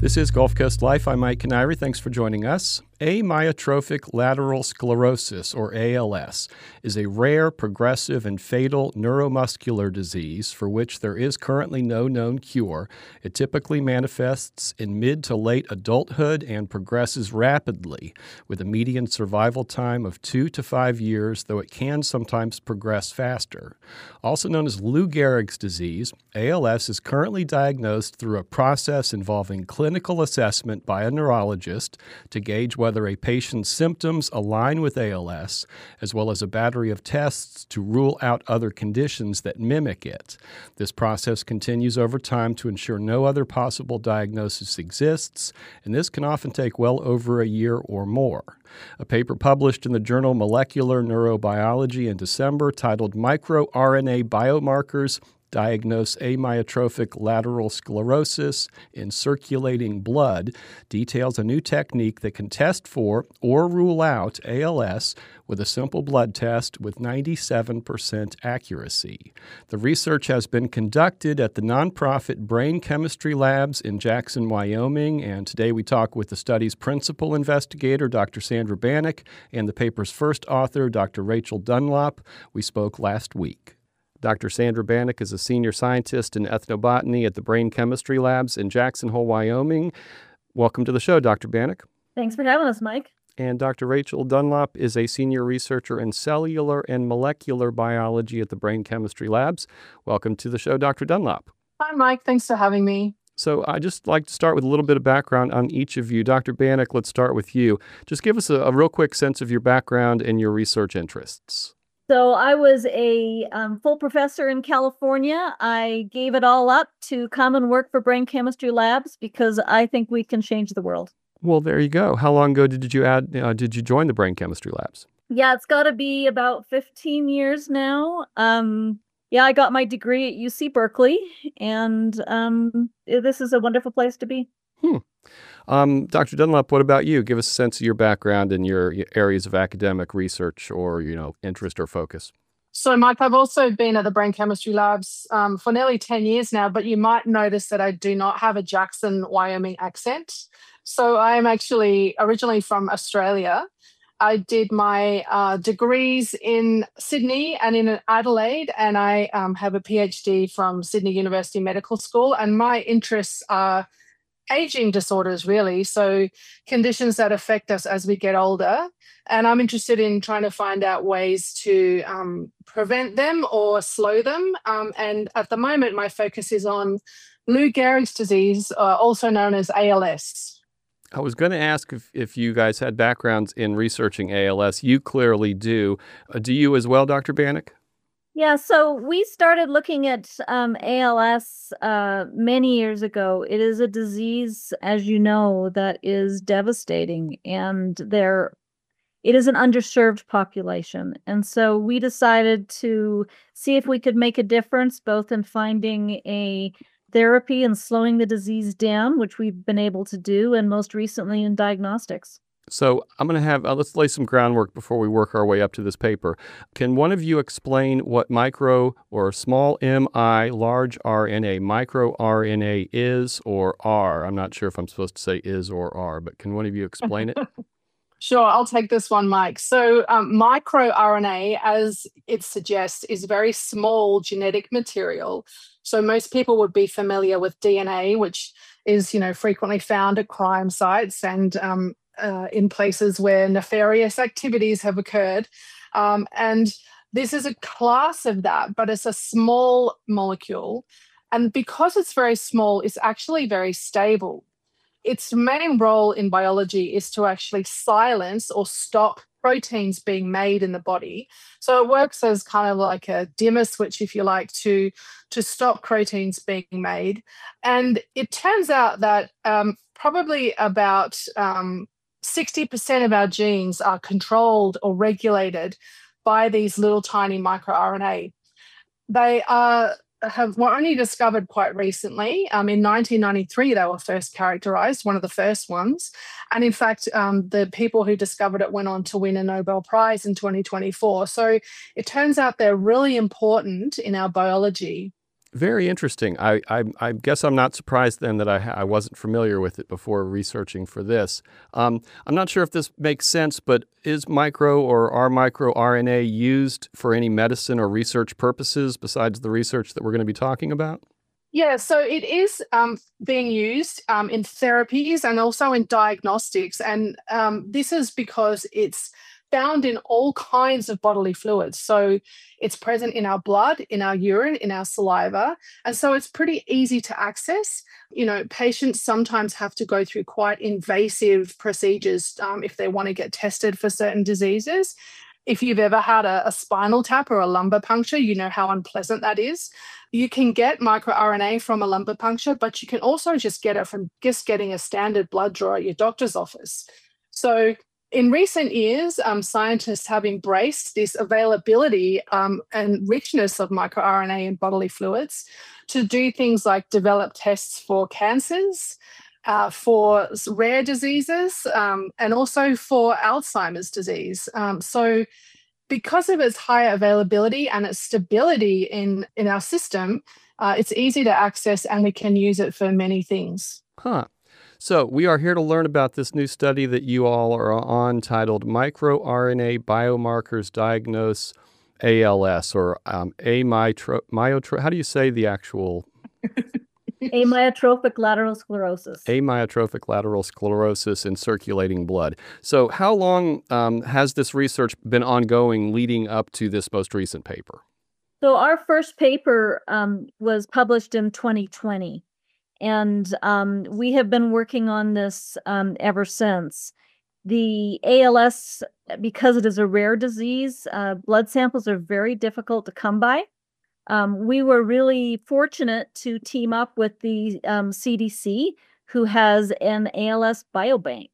This is Gulf Coast Life. I'm Mike Canary. Thanks for joining us. Amyotrophic lateral sclerosis, or ALS, is a rare, progressive, and fatal neuromuscular disease for which there is currently no known cure. It typically manifests in mid to late adulthood and progresses rapidly, with a median survival time of 2 to 5 years, though it can sometimes progress faster. Also known as Lou Gehrig's disease, ALS is currently diagnosed through a process involving clinical assessment by a neurologist to gauge whether a patient's symptoms align with ALS, as well as a battery of tests to rule out other conditions that mimic it. This process continues over time to ensure no other possible diagnosis exists, and this can often take well over a year or more. A paper published in the journal Molecular Neurobiology in December titled MicroRNA Biomarkers Diagnose Amyotrophic Lateral Sclerosis in Circulating Blood details a new technique that can test for or rule out ALS with a simple blood test with 97% accuracy. The research has been conducted at the nonprofit Brain Chemistry Labs in Jackson, Wyoming, and today we talk with the study's principal investigator, Dr. Sandra Bannock, and the paper's first author, Dr. Rachel Dunlop. We spoke last week. Dr. Sandra Bannock is a senior scientist in ethnobotany at the Brain Chemistry Labs in Jackson Hole, Wyoming. Welcome to the show, Dr. Bannock. Thanks for having us, Mike. And Dr. Rachel Dunlop is a senior researcher in cellular and molecular biology at the Brain Chemistry Labs. Welcome to the show, Dr. Dunlop. Hi, Mike. Thanks for having me. So I'd just like to start with a little bit of background on each of you. Dr. Bannock, let's start with you. Just give us a real quick sense of your background and your research interests. So I was a full professor in California. I gave it all up to come and work for Brain Chemistry Labs because I think we can change the world. Well, there you go. How long ago did you join the Brain Chemistry Labs? Yeah, it's got to be about 15 years now. I got my degree at UC Berkeley, and this is a wonderful place to be. Dr. Dunlop, what about you? Give us a sense of your background and your areas of academic research or, interest or focus. So, Mike, I've also been at the Brain Chemistry Labs for nearly 10 years now, but you might notice that I do not have a Jackson, Wyoming accent. So I am actually originally from Australia. I did my degrees in Sydney and in Adelaide, and I have a PhD from Sydney University Medical School, and my interests are aging disorders, really. So conditions that affect us as we get older. And I'm interested in trying to find out ways to prevent them or slow them. And at the moment, my focus is on Lou Gehrig's disease, also known as ALS. I was going to ask if you guys had backgrounds in researching ALS. You clearly do. Do you as well, Dr. Bannock? Yeah, so we started looking at ALS many years ago. It is a disease, as you know, that is devastating, and it is an underserved population. And so we decided to see if we could make a difference, both in finding a therapy and slowing the disease down, which we've been able to do, and most recently in diagnostics. So I'm going to have, let's lay some groundwork before we work our way up to this paper. Can one of you explain what micro or small mi, large RNA, microRNA is or are? I'm not sure if I'm supposed to say is or are, but can one of you explain it? Sure, I'll take this one, Mike. So microRNA, as it suggests, is very small genetic material. So most people would be familiar with DNA, which is, frequently found at crime sites and in places where nefarious activities have occurred. And this is a class of that, but it's a small molecule. And because it's very small, it's actually very stable. Its main role in biology is to actually silence or stop proteins being made in the body. So it works as kind of like a dimmer switch, if you like, to stop proteins being made. And it turns out that probably about 60% of our genes are controlled or regulated by these little tiny microRNA. They were only discovered quite recently. In 1993, they were first characterized, one of the first ones. And in fact, the people who discovered it went on to win a Nobel Prize in 2024. So it turns out they're really important in our biology. Very interesting. I guess I'm not surprised then that I wasn't familiar with it before researching for this. I'm not sure if this makes sense, but is are microRNA used for any medicine or research purposes besides the research that we're going to be talking about? Yeah, so it is being used in therapies and also in diagnostics. And this is because it's found in all kinds of bodily fluids. So it's present in our blood, in our urine, in our saliva. And so it's pretty easy to access. You know, patients sometimes have to go through quite invasive procedures if they want to get tested for certain diseases. If you've ever had a spinal tap or a lumbar puncture, you know how unpleasant that is. You can get microRNA from a lumbar puncture, but you can also just get it from just getting a standard blood draw at your doctor's office. So in recent years, scientists have embraced this availability and richness of microRNA in bodily fluids to do things like develop tests for cancers, for rare diseases, and also for Alzheimer's disease. So because of its high availability and its stability in our system, it's easy to access and we can use it for many things. Huh. So we are here to learn about this new study that you all are on titled MicroRNA Biomarkers Diagnose ALS or how do you say the actual? Amyotrophic lateral sclerosis. Amyotrophic lateral sclerosis in circulating blood. So how long has this research been ongoing leading up to this most recent paper? So our first paper was published in 2020. And we have been working on this ever since. The ALS, because it is a rare disease, blood samples are very difficult to come by. We were really fortunate to team up with the CDC, who has an ALS biobank.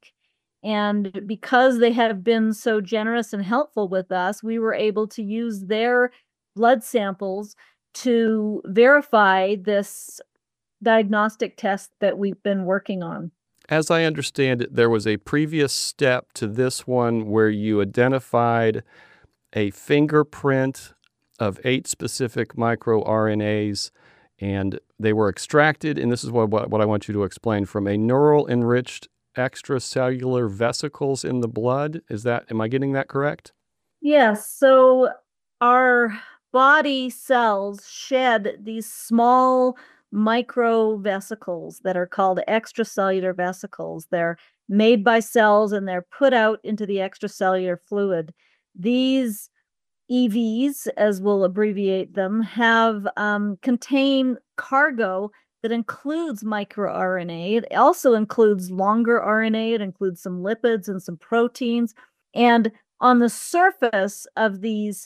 And because they have been so generous and helpful with us, we were able to use their blood samples to verify this diagnostic test that we've been working on. As I understand it, there was a previous step to this one where you identified a fingerprint of 8 specific microRNAs, and they were extracted, and this is what I want you to explain, from a neural-enriched extracellular vesicles in the blood. Am I getting that correct? Yes. So our body cells shed these small microvesicles that are called extracellular vesicles. They're made by cells and they're put out into the extracellular fluid. These EVs, as we'll abbreviate them, have contain cargo that includes microRNA. It also includes longer RNA. It includes some lipids and some proteins. And on the surface of these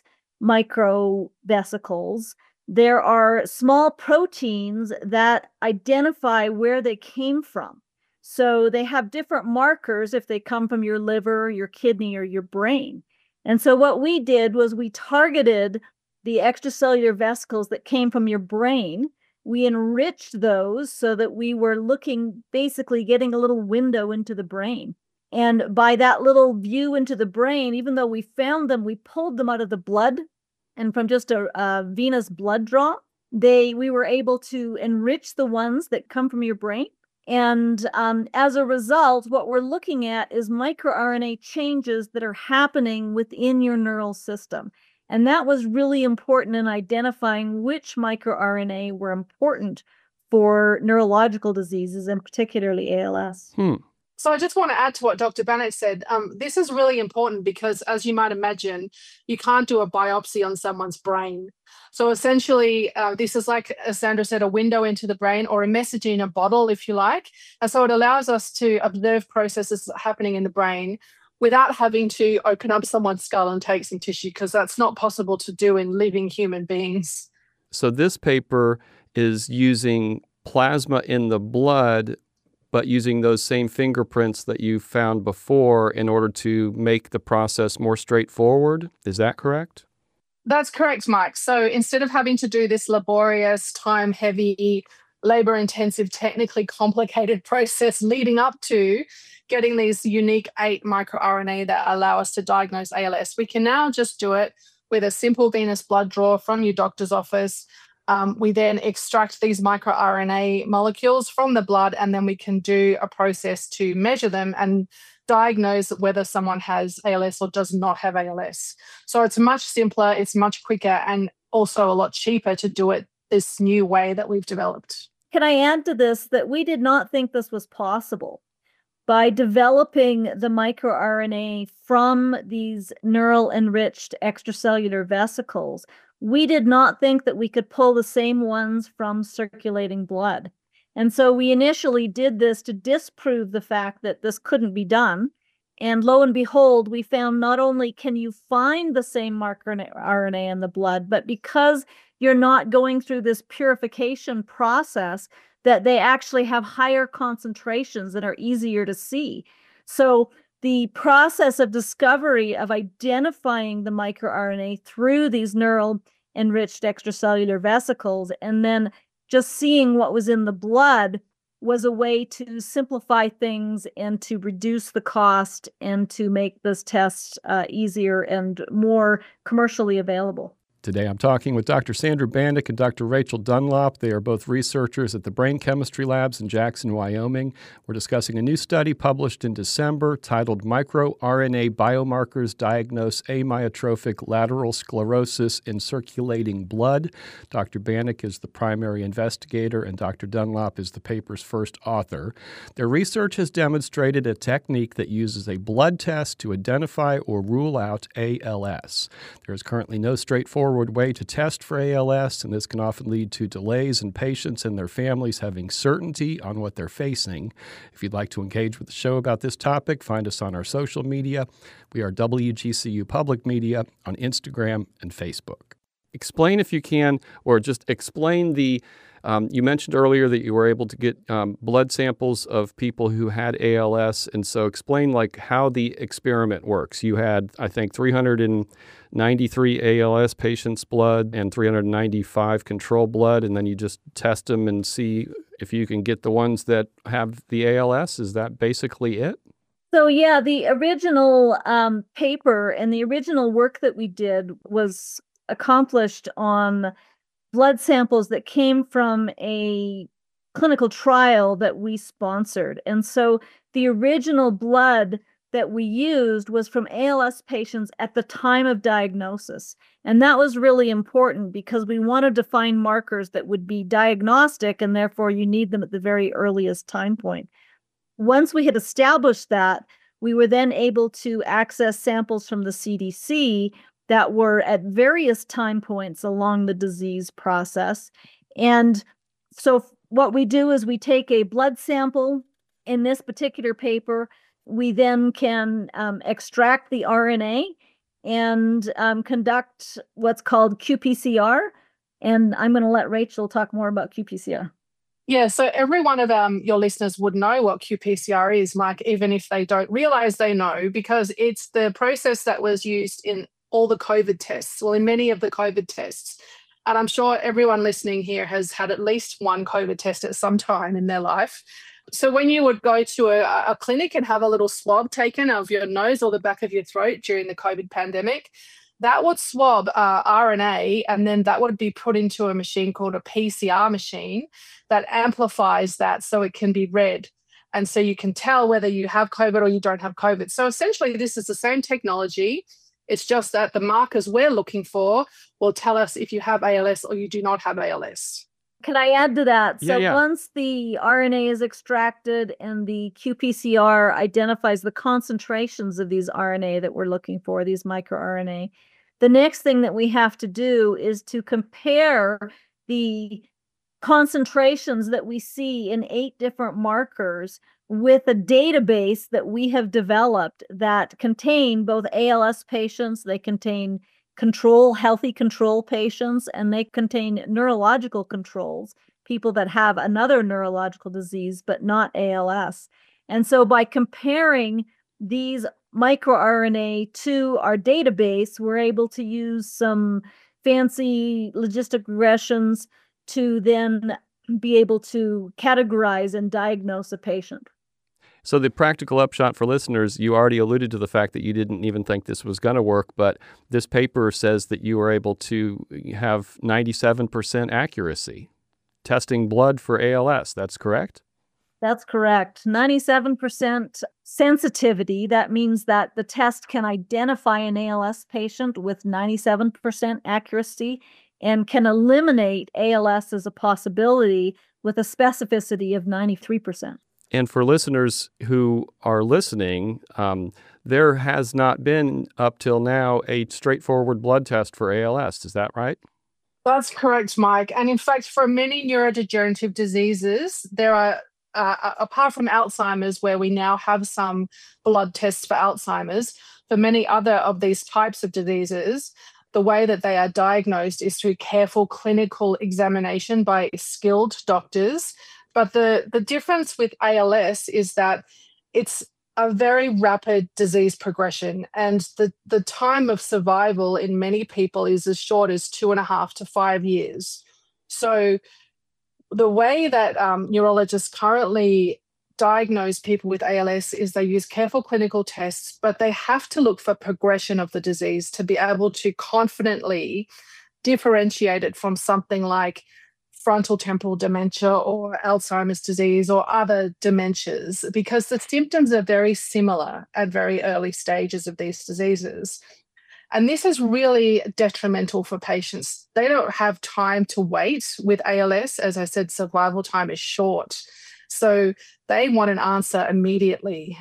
microvesicles, there are small proteins that identify where they came from. So they have different markers if they come from your liver, your kidney, or your brain. And so what we did was we targeted the extracellular vesicles that came from your brain. We enriched those so that we were basically getting a little window into the brain. And by that little view into the brain, even though we found them, we pulled them out of the blood. And from just a venous blood draw, we were able to enrich the ones that come from your brain. And as a result, what we're looking at is microRNA changes that are happening within your neural system. And that was really important in identifying which microRNA were important for neurological diseases, and particularly ALS. So I just want to add to what Dr. Bennett said. This is really important because, as you might imagine, you can't do a biopsy on someone's brain. So essentially, this is, like as Sandra said, a window into the brain, or a message in a bottle, if you like. And so it allows us to observe processes happening in the brain without having to open up someone's skull and take some tissue, because that's not possible to do in living human beings. So this paper is using plasma in the blood, but using those same fingerprints that you found before in order to make the process more straightforward. Is that correct? That's correct, Mike. So instead of having to do this laborious, time-heavy, labor-intensive, technically complicated process leading up to getting these unique 8 microRNA that allow us to diagnose ALS, we can now just do it with a simple venous blood draw from your doctor's office. We then extract these microRNA molecules from the blood, and then we can do a process to measure them and diagnose whether someone has ALS or does not have ALS. So it's much simpler, it's much quicker, and also a lot cheaper to do it this new way that we've developed. Can I add to this that we did not think this was possible? By developing the microRNA from these neural enriched extracellular vesicles, we did not think that we could pull the same ones from circulating blood. And so we initially did this to disprove the fact that this couldn't be done. And lo and behold, we found not only can you find the same microRNA in the blood, but because you're not going through this purification process, that they actually have higher concentrations and are easier to see. So the process of discovery of identifying the microRNA through these neural enriched extracellular vesicles and then just seeing what was in the blood was a way to simplify things and to reduce the cost and to make this test easier and more commercially available. Today I'm talking with Dr. Sandra Bandock and Dr. Rachel Dunlop. They are both researchers at the Brain Chemistry Labs in Jackson, Wyoming. We're discussing a new study published in December titled MicroRNA Biomarkers Diagnose Amyotrophic Lateral Sclerosis in Circulating Blood. Dr. Bandock is the primary investigator and Dr. Dunlop is the paper's first author. Their research has demonstrated a technique that uses a blood test to identify or rule out ALS. There is currently no straightforward way to test for ALS, and this can often lead to delays in patients and their families having certainty on what they're facing. If you'd like to engage with the show about this topic, find us on our social media. We are WGCU Public Media on Instagram and Facebook. Explain, if you can, or just explain the you mentioned earlier that you were able to get blood samples of people who had ALS, and so explain like how the experiment works. You had, I think, 393 ALS patients' blood and 395 control blood, and then you just test them and see if you can get the ones that have the ALS. Is that basically it? So yeah, the original paper and the original work that we did was accomplished on blood samples that came from a clinical trial that we sponsored. And so the original blood that we used was from ALS patients at the time of diagnosis. And that was really important because we wanted to find markers that would be diagnostic, and therefore you need them at the very earliest time point. Once we had established that, we were then able to access samples from the CDC that were at various time points along the disease process. And so what we do is we take a blood sample. In this particular paper, we then can extract the RNA and conduct what's called qPCR. And I'm going to let Rachel talk more about qPCR. Yeah, so every one of your listeners would know what qPCR is, Mike, even if they don't realize they know, because it's the process that was used in all the COVID tests, well, in many of the COVID tests. And I'm sure everyone listening here has had at least one COVID test at some time in their life. So when you would go to a clinic and have a little swab taken of your nose or the back of your throat during the COVID pandemic, that would swab RNA, and then that would be put into a machine called a PCR machine that amplifies that so it can be read. And so you can tell whether you have COVID or you don't have COVID. So essentially, this is the same technology. It's just that the markers we're looking for will tell us if you have ALS or you do not have ALS. Can I add to that? So Yeah. Once the RNA is extracted and the qPCR identifies the concentrations of these RNA that we're looking for, these microRNA, the next thing that we have to do is to compare the concentrations that we see in 8 different markers with a database that we have developed that contain both ALS patients, they contain healthy control patients, and they contain neurological controls, people that have another neurological disease but not ALS. And so by comparing these microRNA to our database, we're able to use some fancy logistic regressions to then be able to categorize and diagnose a patient. So the practical upshot for listeners, you already alluded to the fact that you didn't even think this was going to work, but this paper says that you were able to have 97% accuracy testing blood for ALS. That's correct? That's correct. 97% sensitivity. That means that the test can identify an ALS patient with 97% accuracy and can eliminate ALS as a possibility with a specificity of 93%. And for listeners who are listening, there has not been up till now a straightforward blood test for ALS. Is that right? That's correct, Mike. And in fact, for many neurodegenerative diseases, there are, apart from Alzheimer's, where we now have some blood tests for Alzheimer's, for many other of these types of diseases, the way that they are diagnosed is through careful clinical examination by skilled doctors. But the difference with ALS is that it's a very rapid disease progression, and the time of survival in many people is as short as 2.5 to 5 years. So the way that neurologists currently diagnose people with ALS is they use careful clinical tests, but they have to look for progression of the disease to be able to confidently differentiate it from something like frontal temporal dementia or Alzheimer's disease or other dementias, because the symptoms are very similar at very early stages of these diseases. And this is really detrimental for patients. They don't have time to wait with ALS. As I said, survival time is short. So they want an answer immediately.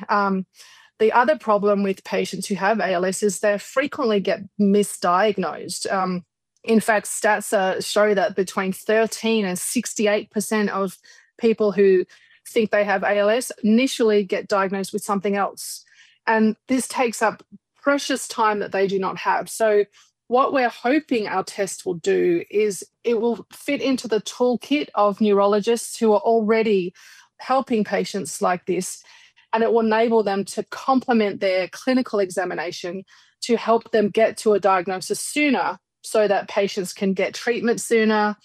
The other problem with patients who have ALS is they frequently get misdiagnosed. In fact, stats show that between 13 and 68% of people who think they have ALS initially get diagnosed with something else. And this takes up precious time that they do not have. So what we're hoping our test will do is it will fit into the toolkit of neurologists who are already helping patients like this, and it will enable them to complement their clinical examination to help them get to a diagnosis sooner, so that patients can get treatment sooner.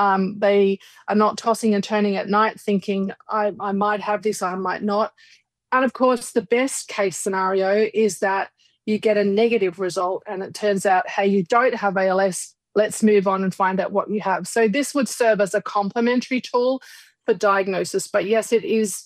They are not tossing and turning at night thinking, I might have this, I might not. And of course, the best case scenario is that you get a negative result and it turns out, hey, you don't have ALS, let's move on and find out what you have. So this would serve as a complementary tool for diagnosis. But yes, it is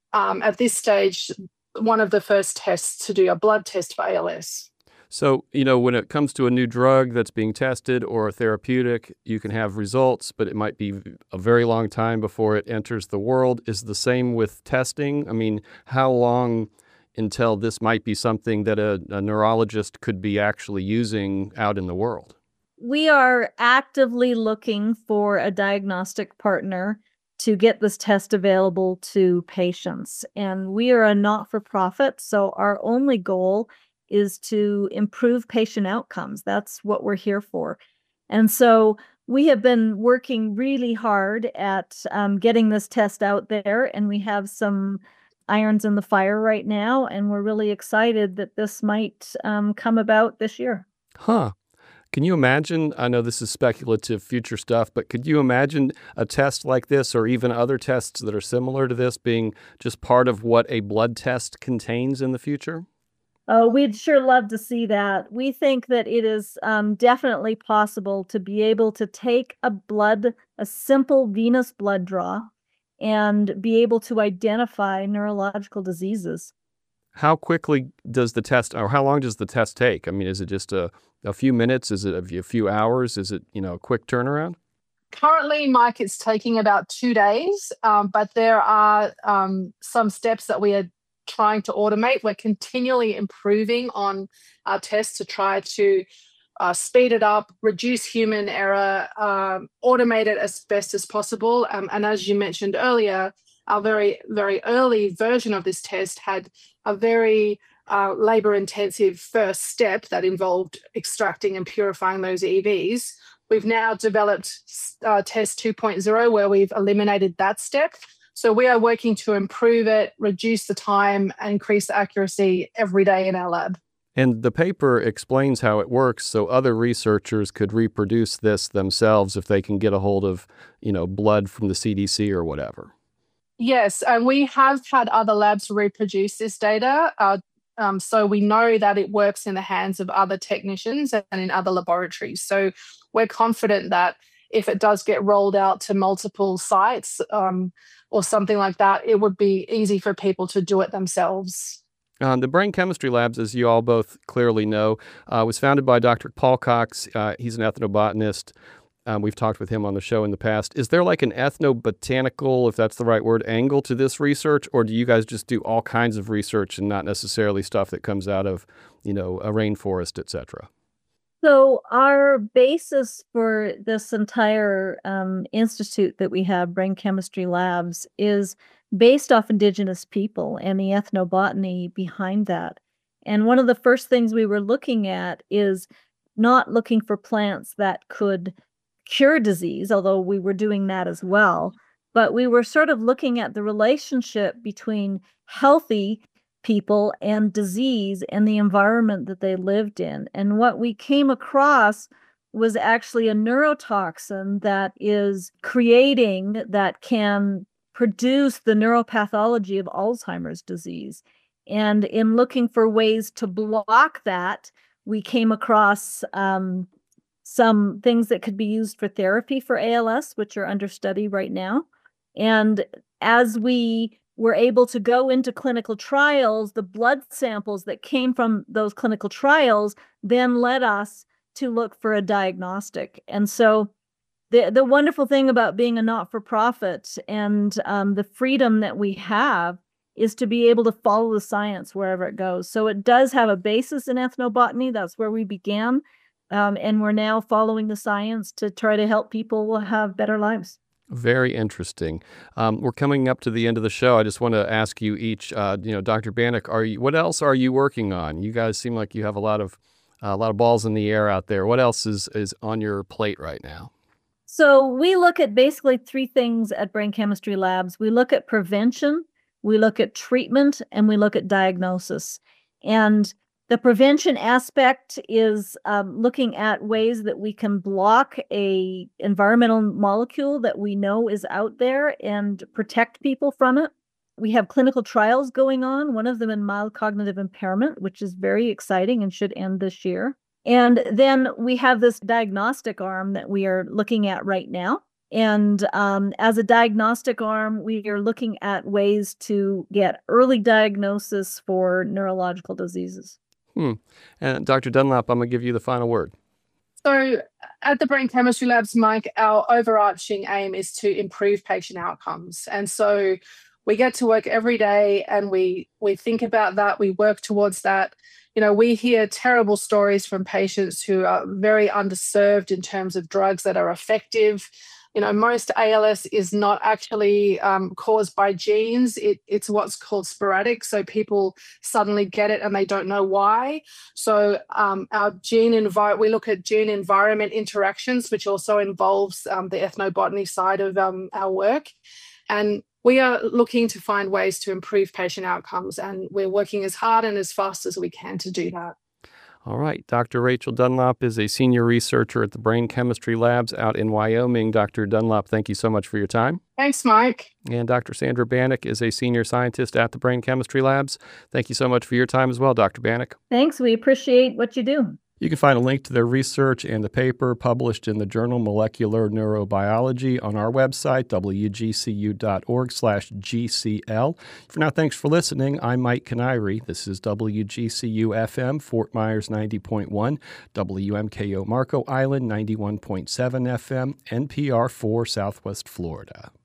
at this stage one of the first tests to do a blood test for ALS. So, when it comes to a new drug that's being tested or a therapeutic, you can have results, but it might be a very long time before it enters the world. Is the same with testing? I mean, how long until this might be something that a neurologist could be actually using out in the world? We are actively looking for a diagnostic partner to get this test available to patients. And we are a not-for-profit, so our only goal is to improve patient outcomes. That's what we're here for. And so we have been working really hard at getting this test out there, and we have some irons in the fire right now, and we're really excited that this might come about this year. Huh. Can you imagine, I know this is speculative future stuff, but could you imagine a test like this or even other tests that are similar to this being just part of what a blood test contains in the future? Oh, we'd sure love to see that. We think that it is definitely possible to be able to take a simple venous blood draw and be able to identify neurological diseases. How quickly does the test, or how long does the test take? I mean, is it just a few minutes? Is it a few hours? Is it, a quick turnaround? Currently, Mike, it's taking about 2 days, but there are some steps that we are trying to automate. We're continually improving on our tests to try to speed it up, reduce human error, automate it as best as possible. And as you mentioned earlier, our very, very early version of this test had a very labor-intensive first step that involved extracting and purifying those EVs. We've now developed test 2.0 where we've eliminated that step. So we are working to improve it, reduce the time, and increase the accuracy every day in our lab. And the paper explains how it works so other researchers could reproduce this themselves if they can get a hold of, blood from the CDC or whatever. Yes, and we have had other labs reproduce this data. So we know that it works in the hands of other technicians and in other laboratories. So we're confident that if it does get rolled out to multiple sites or something like that, it would be easy for people to do it themselves. The Brain Chemistry Labs, as you all both clearly know, was founded by Dr. Paul Cox. He's an ethnobotanist. We've talked with him on the show in the past. Is there like an ethnobotanical, if that's the right word, angle to this research, or do you guys just do all kinds of research and not necessarily stuff that comes out of, a rainforest, et cetera? So our basis for this entire institute that we have, Brain Chemistry Labs, is based off Indigenous people and the ethnobotany behind that. And one of the first things we were looking at is not looking for plants that could cure disease, although we were doing that as well, but we were sort of looking at the relationship between healthy people and disease and the environment that they lived in. And what we came across was actually a neurotoxin that is creating, that can produce the neuropathology of Alzheimer's disease. And in looking for ways to block that, we came across some things that could be used for therapy for ALS, which are under study right now. And as we were able to go into clinical trials, the blood samples that came from those clinical trials then led us to look for a diagnostic. And so the wonderful thing about being a not-for-profit and the freedom that we have is to be able to follow the science wherever it goes. So it does have a basis in ethnobotany. That's where we began. And we're now following the science to try to help people have better lives. Very interesting. We're coming up to the end of the show. I just want to ask you each, Dr. Banik, what else are you working on? You guys seem like you have a lot of balls in the air out there. What else is on your plate right now? So we look at basically three things at Brain Chemistry Labs. We look at prevention, we look at treatment, and we look at diagnosis. And the prevention aspect is looking at ways that we can block a environmental molecule that we know is out there and protect people from it. We have clinical trials going on, one of them in mild cognitive impairment, which is very exciting and should end this year. And then we have this diagnostic arm that we are looking at right now. And as a diagnostic arm, we are looking at ways to get early diagnosis for neurological diseases. And Dr. Dunlap, I'm going to give you the final word. So at the Brain Chemistry Labs, Mike, our overarching aim is to improve patient outcomes. And so we get to work every day and we think about that, we work towards that. We hear terrible stories from patients who are very underserved in terms of drugs that are effective. Most ALS is not actually caused by genes. It's what's called sporadic. So people suddenly get it and they don't know why. So we look at gene environment interactions, which also involves the ethnobotany side of our work. And we are looking to find ways to improve patient outcomes, and we're working as hard and as fast as we can to do that. All right. Dr. Rachel Dunlap is a senior researcher at the Brain Chemistry Labs out in Wyoming. Dr. Dunlap, thank you so much for your time. Thanks, Mike. And Dr. Sandra Banik is a senior scientist at the Brain Chemistry Labs. Thank you so much for your time as well, Dr. Banik. Thanks. We appreciate what you do. You can find a link to their research and the paper published in the journal Molecular Neurobiology on our website, wgcu.org/GCL. For now, thanks for listening. I'm Mike Canary. This is WGCU-FM, Fort Myers 90.1, WMKO Marco Island 91.7 FM, NPR 4 Southwest Florida.